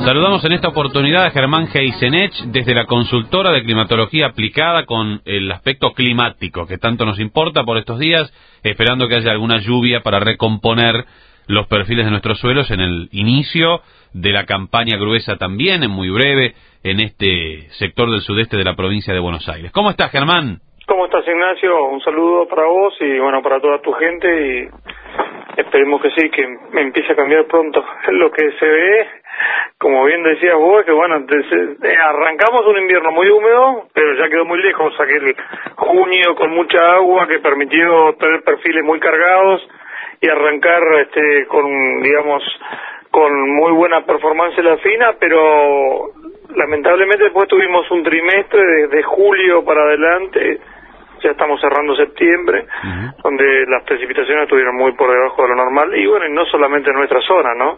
Saludamos en esta oportunidad a Germán Heisenech desde la consultora de climatología aplicada con el aspecto climático que tanto nos importa por estos días, esperando que haya alguna lluvia para recomponer los perfiles de nuestros suelos en el inicio de la campaña gruesa también, en muy breve, en este sector del sudeste de la provincia de Buenos Aires. ¿Cómo estás, Germán? ¿Cómo estás, Ignacio? Un saludo para vos y bueno, para toda tu gente, y esperemos que sí, que me empiece a cambiar pronto. Lo que se ve, como bien decías vos, es que bueno, arrancamos un invierno muy húmedo, pero ya quedó muy lejos aquel junio con mucha agua que permitió tener perfiles muy cargados y arrancar con, digamos, con muy buena performance en la fina, pero lamentablemente después tuvimos un trimestre desde julio para adelante, ya estamos cerrando septiembre, donde las precipitaciones estuvieron muy por debajo de lo normal, y bueno, y no solamente en nuestra zona, ¿no?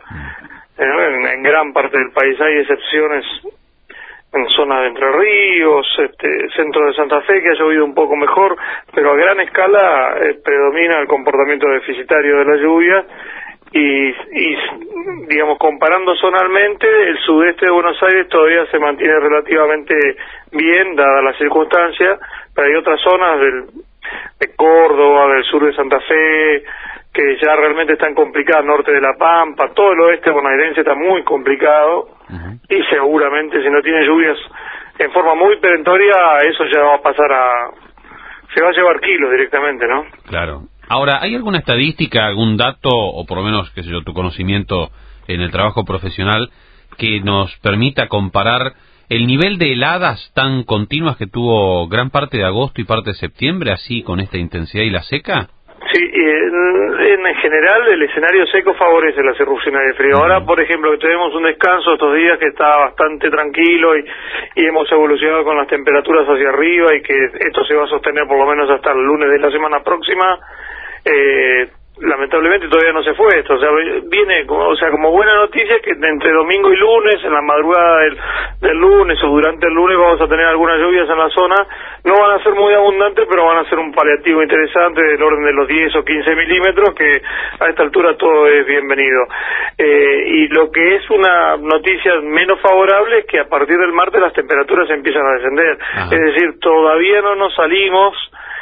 En gran parte del país hay excepciones, en zona de Entre Ríos, centro de Santa Fe, que ha llovido un poco mejor, pero a gran escala predomina el comportamiento deficitario de la lluvia, y digamos, comparando zonalmente, el sudeste de Buenos Aires todavía se mantiene relativamente bien, dadas las circunstancias, pero hay otras zonas de Córdoba, del sur de Santa Fe, que ya realmente están complicadas, norte de La Pampa, todo el oeste bonaerense está muy complicado, y seguramente si no tiene lluvias en forma muy perentoria, eso ya va a pasar se va a llevar kilos directamente, ¿no? Claro. Ahora, ¿hay alguna estadística, algún dato, o por lo menos, qué sé yo, tu conocimiento en el trabajo profesional, que nos permita comparar el nivel de heladas tan continuas que tuvo gran parte de agosto y parte de septiembre, así con esta intensidad y la seca? Sí, en general el escenario seco favorece las erupciones de frío. Ahora, por ejemplo, que tenemos un descanso estos días que está bastante tranquilo y hemos evolucionado con las temperaturas hacia arriba, y que esto se va a sostener por lo menos hasta el lunes de la semana próxima. Lamentablemente todavía no se fue esto, o sea, viene, como buena noticia que entre domingo y lunes, en la madrugada del lunes o durante el lunes, vamos a tener algunas lluvias en la zona. No van a ser muy abundantes, pero van a ser un paliativo interesante del orden de los 10 o 15 milímetros, que a esta altura todo es bienvenido. Y lo que es una noticia menos favorable es que a partir del martes las temperaturas empiezan a descender. Es decir, todavía no nos salimos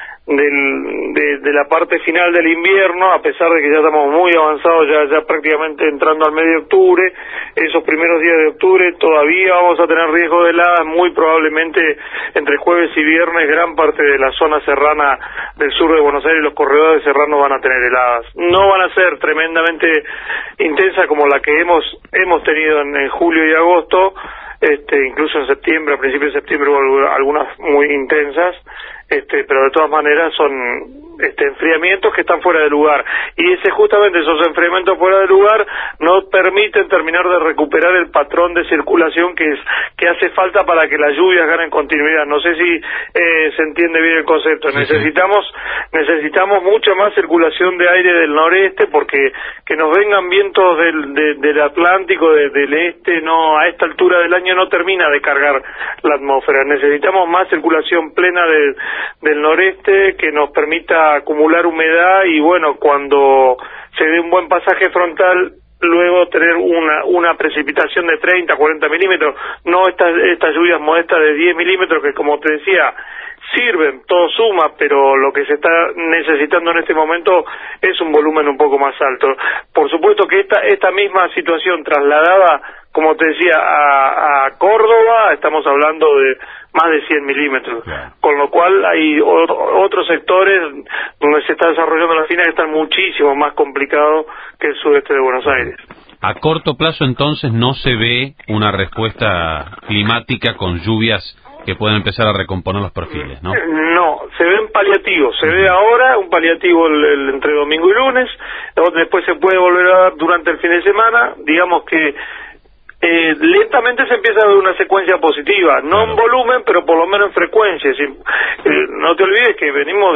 de la parte final del invierno, a pesar de que ya estamos muy avanzados, ya prácticamente entrando al mes de octubre. Esos primeros días de octubre todavía vamos a tener riesgo de heladas, muy probablemente entre jueves y viernes gran parte de la zona serrana del sur de Buenos Aires, los corredores serranos, van a tener heladas. No van a ser tremendamente intensas como la que hemos tenido en julio y agosto, incluso en septiembre, a principios de septiembre hubo algunas muy intensas, pero de todas maneras son enfriamientos que están fuera de lugar, y justamente esos enfriamientos fuera de lugar no permiten terminar de recuperar el patrón de circulación que hace falta para que las lluvias ganen continuidad. No sé si se entiende bien el concepto. Necesitamos mucha más circulación de aire del noreste, porque que nos vengan vientos del Atlántico, del este, no, a esta altura del año no termina de cargar la atmósfera. Necesitamos más circulación plena del noreste, que nos permita acumular humedad, y bueno, cuando se dé un buen pasaje frontal, luego tener una precipitación de 30, 40 milímetros, no estas lluvias modestas de 10 milímetros, que como te decía, sirven, todo suma, pero lo que se está necesitando en este momento es un volumen un poco más alto. Por supuesto que esta misma situación trasladada, como te decía, a Córdoba, estamos hablando de más de 100 milímetros, con lo cual hay otros sectores donde se está desarrollando la fina que están muchísimo más complicados que el sudeste de Buenos Aires. A corto plazo, entonces, no se ve una respuesta climática con lluvias que pueden empezar a recomponer los perfiles, ¿no? No, se ven paliativos. Se ve ahora un paliativo entre domingo y lunes, después se puede volver a dar durante el fin de semana. Digamos que lentamente se empieza a ver una secuencia positiva, no en volumen, pero por lo menos en frecuencia. No te olvides que venimos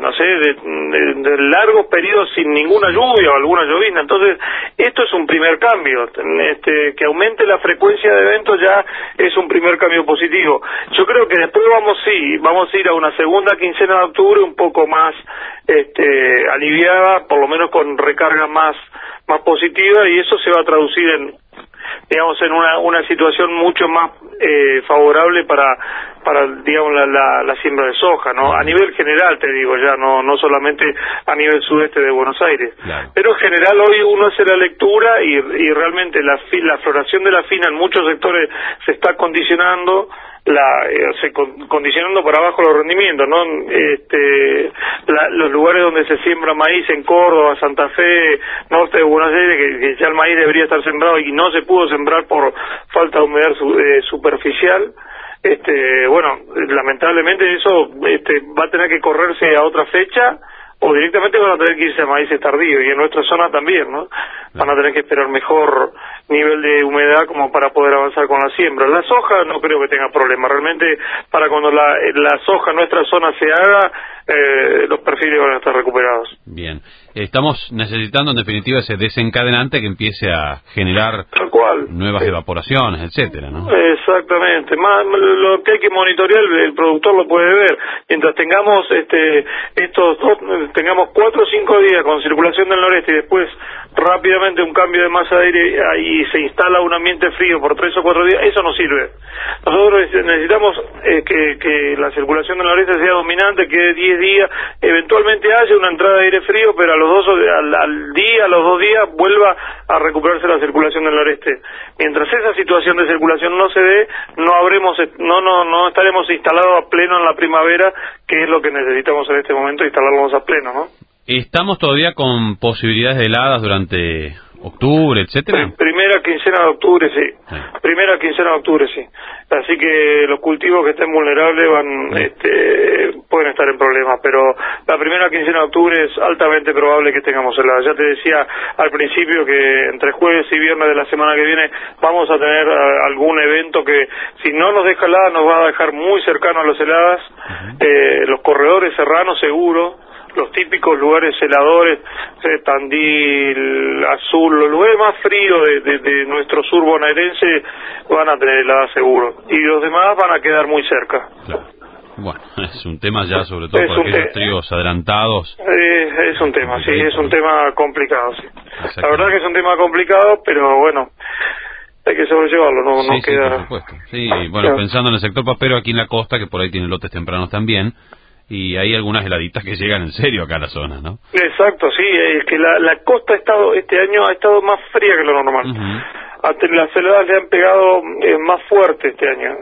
de largos periodos sin ninguna lluvia o alguna llovizna, entonces esto es un primer cambio. Que aumente la frecuencia de eventos ya es un primer cambio positivo. Yo creo que después vamos a ir a una segunda quincena de octubre un poco más aliviada, por lo menos con recarga más positiva, y eso se va a traducir digamos, en una situación mucho más favorable para digamos, la siembra de soja, ¿no? A nivel general, te digo ya, no solamente a nivel sudeste de Buenos Aires. Claro. Pero en general hoy uno hace la lectura y realmente la floración de la fina en muchos sectores se está condicionando, condicionando para abajo los rendimientos, ¿no? Los lugares donde se siembra maíz en Córdoba, Santa Fe, norte de Buenos Aires, que ya el maíz debería estar sembrado y no se pudo sembrar por falta de humedad superficial. Bueno, lamentablemente eso va a tener que correrse a otra fecha o directamente van a tener que irse a maíces tardíos, y en nuestra zona también, ¿no? Van a tener que esperar mejor nivel de humedad como para poder avanzar con la siembra. La soja no creo que tenga problema, realmente para cuando la soja en nuestra zona se haga, los perfiles van a estar recuperados. Bien, estamos necesitando en definitiva ese desencadenante que empiece a generar tal cual nuevas evaporaciones, etcétera, ¿no? Exactamente, más lo que hay que monitorear, el productor lo puede ver. Mientras tengamos tengamos 4 o 5 días con circulación del noreste y después rápidamente un cambio de masa de aire y se instala un ambiente frío por 3 o 4 días, eso no sirve. Nosotros necesitamos que la circulación del noreste sea dominante, que 10 días eventualmente haya una entrada de aire frío, pero a los 2 días vuelva a recuperarse la circulación del noreste. Mientras esa situación de circulación no se dé, no estaremos instalados a pleno en la primavera, que es lo que necesitamos en este momento, instalarlos a pleno, ¿no? ¿Estamos todavía con posibilidades de heladas durante octubre, etcétera? Primera quincena de octubre, sí. Primera quincena de octubre, sí. Así que los cultivos que estén vulnerables pueden estar en problemas, pero la primera quincena de octubre es altamente probable que tengamos heladas. Ya te decía al principio que entre jueves y viernes de la semana que viene vamos a tener algún evento que, si no nos deja heladas, nos va a dejar muy cercano a las heladas. Los corredores serranos seguro, los típicos lugares heladores, Tandil, Azul, los lugares más fríos de nuestro sur bonaerense van a tener heladas seguro, y los demás van a quedar muy cerca. Claro. Bueno, es un tema ya, sobre todo por aquellos tríos adelantados. Es un tema, sí, es un tema complicado, sí. La verdad que es un tema complicado, pero bueno, hay que sobrellevarlo, no queda... por supuesto. Sí, bueno, claro. Pensando en el sector papero aquí en la costa, que por ahí tiene lotes tempranos también, y hay algunas heladitas que llegan en serio acá a la zona, ¿no? Exacto, sí, es que la costa este año ha estado más fría que lo normal. Las heladas le han pegado más fuerte este año.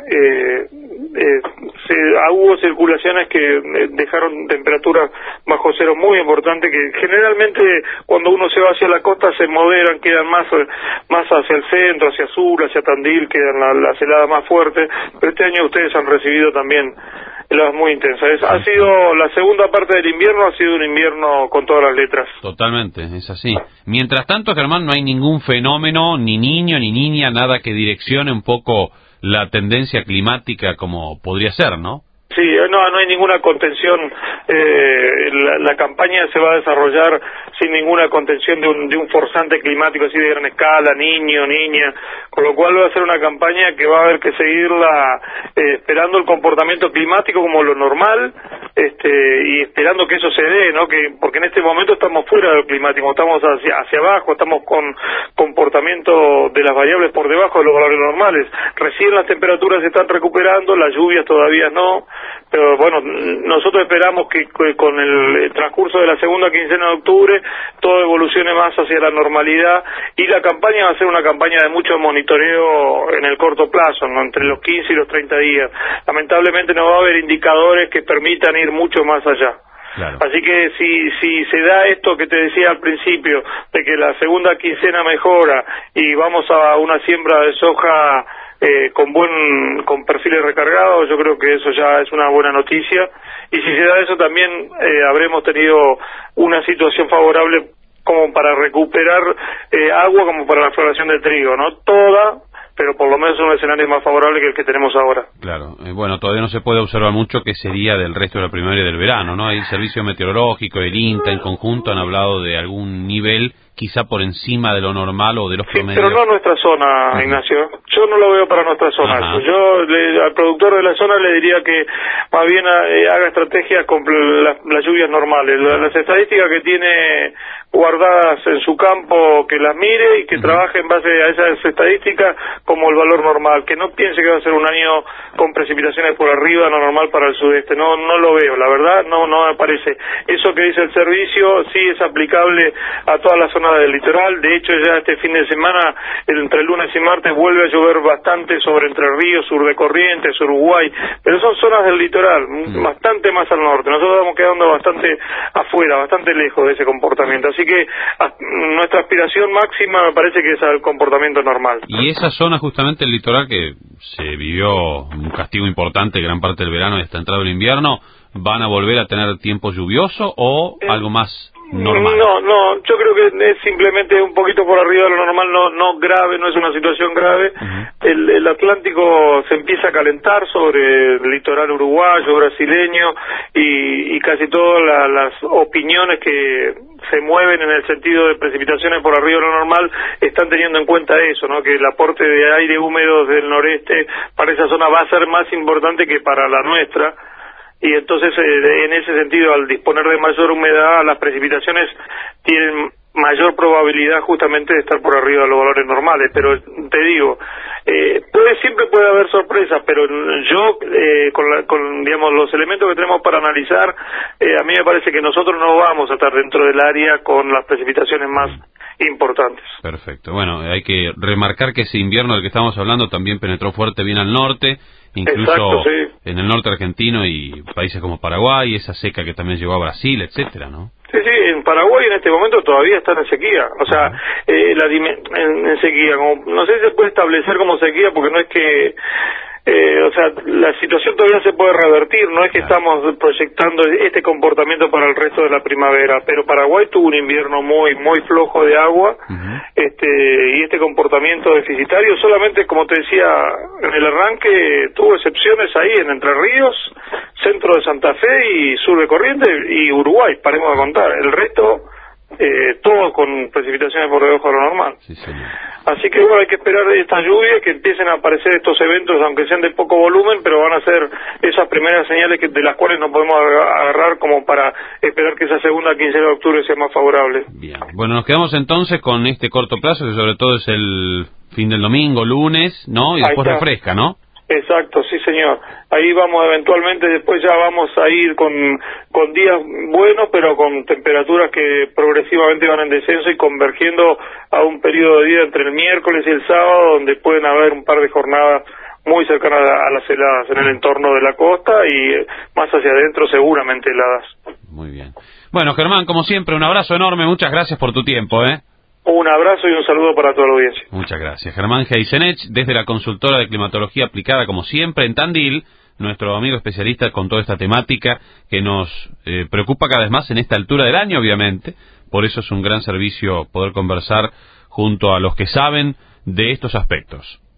Hubo circulaciones que dejaron temperaturas bajo cero muy importantes, que generalmente cuando uno se va hacia la costa se moderan, quedan más hacia el centro, hacia Sur, hacia Tandil, quedan las heladas más fuertes, pero este año ustedes han recibido también heladas muy intensas. Ha sido la segunda parte del invierno, ha sido un invierno con todas las letras. Totalmente, es así. Mientras tanto, Germán, no hay ningún fenómeno, ni niño ni niña, nada que direccione un poco la tendencia climática como podría ser, ¿no? Sí, no hay ninguna contención. La campaña se va a desarrollar sin ninguna contención de un forzante climático así de gran escala, niño, niña, con lo cual va a ser una campaña que va a haber que seguirla esperando el comportamiento climático como lo normal, y esperando que eso se dé, ¿no? Porque en este momento estamos fuera del climático, estamos hacia abajo, estamos con comportamiento de las variables por debajo de los valores normales. Recién las temperaturas se están recuperando, las lluvias todavía no. Pero bueno, nosotros esperamos que con el transcurso de la segunda quincena de octubre todo evolucione más hacia la normalidad, y la campaña va a ser una campaña de mucho monitoreo en el corto plazo, ¿no? Entre los 15 y los 30 días. Lamentablemente no va a haber indicadores que permitan ir mucho más allá. Claro. Así que si se da esto que te decía al principio, de que la segunda quincena mejora y vamos a una siembra de soja con perfiles recargados, yo creo que eso ya es una buena noticia, y si se da eso también habremos tenido una situación favorable como para recuperar agua, como para la floración de trigo, no toda, pero por lo menos un escenario más favorable que el que tenemos ahora. Claro, bueno, todavía no se puede observar mucho qué sería del resto de la primavera y del verano, ¿no? Hay el servicio meteorológico, el INTA en conjunto han hablado de algún nivel quizá por encima de lo normal o de los Sí, promedios. pero no nuestra zona, Ignacio. Yo no lo veo para nuestra zona. Ajá. Yo al productor de la zona le diría que más bien haga estrategias con las lluvias normales. Las estadísticas que tiene guardadas en su campo, que las mire y que trabaje en base a esas estadísticas como el valor normal. Que no piense que va a ser un año con precipitaciones por arriba, no normal para el sudeste. No lo veo, la verdad, no me parece. Eso que dice el servicio sí es aplicable a toda la zona del litoral. De hecho, ya este fin de semana, entre lunes y martes, vuelve a llover bastante sobre Entre Ríos, sur de Corrientes, Uruguay, pero son zonas del litoral, bastante más al norte. Nosotros estamos quedando bastante afuera, bastante lejos de ese comportamiento. Así que nuestra aspiración máxima me parece que es al comportamiento normal. Y esa zona, justamente el litoral, que se vivió un castigo importante gran parte del verano y hasta entrado el invierno, ¿van a volver a tener tiempo lluvioso o algo más normal? No, yo creo que es simplemente un poquito por arriba de lo normal, no grave, no es una situación grave. El Atlántico se empieza a calentar sobre el litoral uruguayo, brasileño y casi todas las opiniones que se mueven en el sentido de precipitaciones por arriba de lo normal están teniendo en cuenta eso, ¿no? Que el aporte de aire húmedo del noreste para esa zona va a ser más importante que para la nuestra. Y entonces, en ese sentido, al disponer de mayor humedad, las precipitaciones tienen mayor probabilidad justamente de estar por arriba de los valores normales. Pero te digo, siempre puede haber sorpresas, pero yo, con digamos, los elementos que tenemos para analizar, a mí me parece que nosotros no vamos a estar dentro del área con las precipitaciones más importantes. Perfecto. Bueno, hay que remarcar que ese invierno del que estamos hablando también penetró fuerte bien al norte, incluso exacto, sí. En el norte argentino y países como Paraguay, esa seca que también llegó a Brasil, etcétera, ¿no? Sí, en Paraguay en este momento todavía están en sequía, o sea, en sequía, como, no sé si se puede establecer como sequía porque no es que, o sea, la situación todavía se puede revertir, no es que estamos proyectando este comportamiento para el resto de la primavera, pero Paraguay tuvo un invierno muy flojo de agua, y este comportamiento deficitario solamente, como te decía en el arranque, tuvo excepciones ahí en Entre Ríos, centro de Santa Fe y sur de Corrientes y Uruguay, paremos de contar, el resto todo con precipitaciones por debajo de lo normal. Sí, señor. Así que bueno, hay que esperar esta lluvia, que empiecen a aparecer estos eventos, aunque sean de poco volumen, pero van a ser esas primeras señales de las cuales nos podemos agarrar como para esperar que esa segunda quincena de octubre sea más favorable. Bien, bueno, nos quedamos entonces con este corto plazo, que sobre todo es el fin del domingo, lunes, ¿no? Y después refresca, ¿no? Exacto, sí señor. Ahí vamos eventualmente, después ya vamos a ir con días buenos, pero con temperaturas que progresivamente van en descenso y convergiendo a un periodo de día entre el miércoles y el sábado, donde pueden haber un par de jornadas muy cercanas a las heladas en el entorno de la costa y más hacia adentro seguramente heladas. Muy bien. Bueno, Germán, como siempre, un abrazo enorme, muchas gracias por tu tiempo, ¿eh? Un abrazo y un saludo para toda la audiencia. Muchas gracias. Germán Heisenech, desde la consultora de climatología aplicada, como siempre, en Tandil, nuestro amigo especialista con toda esta temática que nos preocupa cada vez más en esta altura del año, obviamente. Por eso es un gran servicio poder conversar junto a los que saben de estos aspectos.